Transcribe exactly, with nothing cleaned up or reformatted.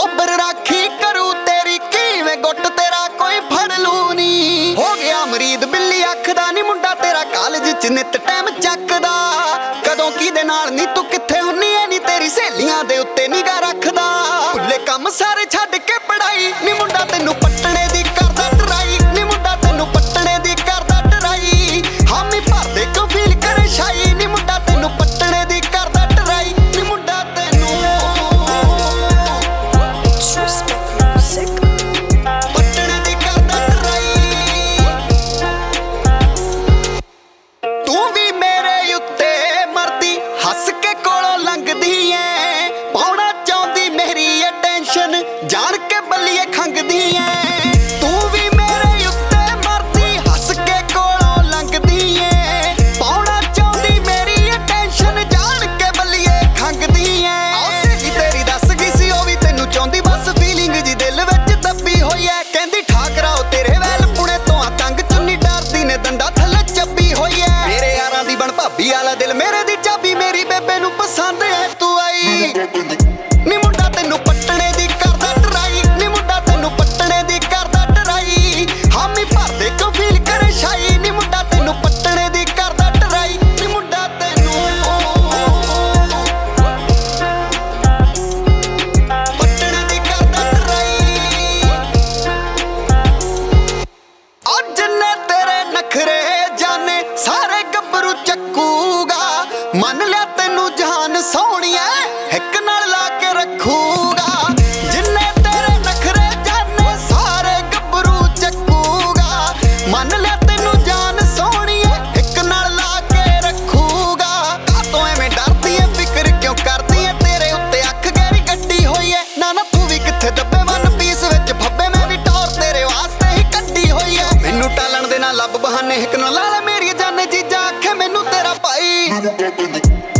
ਬੱਬਰ ਰਾਖੀ ਕਰੂ ਤੇਰੀ ਕਿਵੇਂ ਗੁੱਟ ਤੇਰਾ ਕੋਈ ਫੜ ਲੂ ਨੀ। ਹੋ ਗਿਆ ਮਰੀਦ ਬਿੱਲੀ ਅੱਖ ਦਾ ਨੀ ਮੁੰਡਾ ਤੇਰਾ ਕਾਲਜ ਚ ਨਿੱਤ ਟਾਈਮ ਚੱਕਦਾ। ਕਦੋਂ ਕਿਹਦੇ ਨਾਲ ਨੀ ਤੂੰ ਕਿੱਥੇ ਹੁੰਨੀ ਐ ਨੀ ਤੇਰੀ ਸਹੇਲੀਆਂ ਦੇ ਉੱਤੇ ਨਿਗਾਹ ਰੱਖਦਾ। ਭੁੱਲੇ ਕੰਮ ਸਾਰੇ ਛੱਡ ਕੇ ਪੜਾਈ ਨੀ ਮੁੰਡਾ ਤੈਨੂੰ ਪੱਟਣੇ ਦੀ ਕਰਦਾ ਟਰਾਈ ਨੀ ਮੁੰਡਾ ਤੈਨੂੰ ਪੱਟਣੇ ਦੀ ਕਰਦਾ ਟਰਾਈ। ਹਾਮੀ ਭਰਦੇ ਕਿਉਂ ਫੀਲ ਕਰੇ ਸ਼ਾਈ ਨੀ ਮੁੰਡਾ ਤੈਨੂੰ ਪੱਟਣੇ ਦੀ ਕਰਦਾ ਟਰਾਈ ਨੀ ਮੁੰਡਾ ਤੈਨੂੰ ਪੱਟਣੇ ਦੀ ਕਰਦਾ ਟਰਾਈ। ਤੂੰ ਵੀ ਮੇਰੇ ਉੱਤੇ ਮਰਦੀ ਹੱਸ ਕੇ ਕੋਲੋਂ ਲੰਘਦੀ ਐ ਪਾਉਣਾ ਚਾਹੁੰਦੀ ਮੇਰੀ ਅਟੈਂਸ਼ਨ ਜਾਣ ਕੇ ਬੱਲੀਏ ਖੰਗਦੀ ਐ। ਤੂੰ ਵੀ ਮੇਰੇ ਉੱਤੇ ਮਰਦੀ ਹੱਸ ਕੇ ਕੋਲੋਂ ਲੰਘਦੀ ਐ ਪਾਉਣਾ ਚਾਹੁੰਦੀ ਮੇਰੀ ਅਟੈਂਸ਼ਨ ਜਾਣ ਕੇ ਬੱਲੀਏ ਖੰਗਦੀ ਐ। ਆਹ ਸਹੇਲੀ ਤੇਰੀ ਦੱਸ ਗਈ ਸੀ ਉਹ ਵੀ ਤੈਨੂੰ ਚਾਹੁੰਦੀ ਬਸ ਫੀਲਿੰਗ ਜੀ ਦਿਲ ਵਿੱਚ ਦੱਬੀ ਹੋਈ ਐ। ਕਹਿੰਦੀ ਠਾਕਰਾਓ ਤੇਰੇ ਵੈਲ ਪੁਣੇ ਤੋਂ ਆ ਤੰਗ ਚੁੰਨੀ ਡਰਦੀ ਨੇ ਦੰਦਾ ਥੱਲੇ ਚੱਬੀ ਹੋਈ ਐ। ਮੇਰੇ ਯਾਰਾਂ ਦੀ ਬਣ ਭਾਬੀ ਵਾਲਾ ਦਿਲ ਮੇਰੇ ਦੀ ਚਾਬੀ ਮੇਰੀ ਬੇਬੇ ਨੂੰ ਪਸੰਦ ਐ ਤੂੰ ਆਈ ਨੀ ਮੁੰਡਾ ਤੈਨੂੰ ਪੱਟਣੇ ਦੀ ਕਰਦਾ ਟਰਾਈ ਨੀ ਮੁੰਡਾ ਤੈਨੂੰ ਪੱਟਣੇ ਦੀ ਕਰਦਾ ਟਰਾਈ। ਹਾਮੀ ਭਰਦੇ ਕਿਉਂ ਫੀਲ ਕਰੇ ਸ਼ਾਈ ਨੀ ਮੁੰਡਾ ਤੈਨੂੰ ਪੱਟਣੇ ਦੀ ਕਰਦਾ ਟਰਾਈ ਨੀ ਮੁੰਡਾ ਤੈਨੂੰ ਪੱਟਣੇ ਦੀ ਕਰਦਾ ਟਰਾਈ। ਅੱਜ ਨੇ ਤੇਰੇ ਨਖਰੇ ਜਾਣੇ ਸਾਰੇ ਗੱਭਰੂ ਚੱਕੂਗਾ। ਮੰਨ ਲਿਆ ਤੈਨੂੰ ਜਹਾਨ ਸੋਹਣੀਆ ਇੱਕ ਨਾਲ ਲਾ ਕੇ ਰੱਖੂਗਾ। ਜਿੰਨੇ ਤੇਰੇ ਨਖਰੇ ਜਾਣੇ ਸਾਰੇ ਗੱਭਰੂ ਚੱਕੂਗਾ। ਮੰਨ ਲਿਆ ਤੈਨੂੰ ਜਾਨ ਸੋਹਣੀਆ ਇੱਕ ਨਾਲ ਲਾ ਕੇ ਰੱਖੂਗਾ। ਕਾਤੋਂ ਐਵੇਂ ਡਰਦੀ ਐ ਫਿਕਰ ਕਿਉਂ ਕਰਦੀ ਐ ਤੇਰੇ ਉੱਤੇ ਅੱਖ ਗਹਿਰੀ ਕੱਢੀ ਹੋਈ ਐ। ਨਾ ਨਾ ਤੂੰ ਵੀ ਕਿੱਥੇ ਦੱਬੇ ਵਨ ਪੀਸ ਵਿੱਚ ਫੱਬੇ ਮੈਂ ਵੀ ਟੌਰ ਤੇਰੇ ਵਾਸਤੇ ਹੀ ਕੱਢੀ ਹੋਈ ਐ। ਮੈਨੂੰ ਟਾਲਣ ਦੇ ਨਾਲ ਲੱਭ ਬਹਾਨੇ ਇੱਕ ਨਾਲ ਲਾ ਲੈ ਮੇਰੀ ਜਾਨੇ ਜੀਜਾ ਆਖੇ ਮੈਨੂੰ ਤੇਰਾ ਭਾਈ।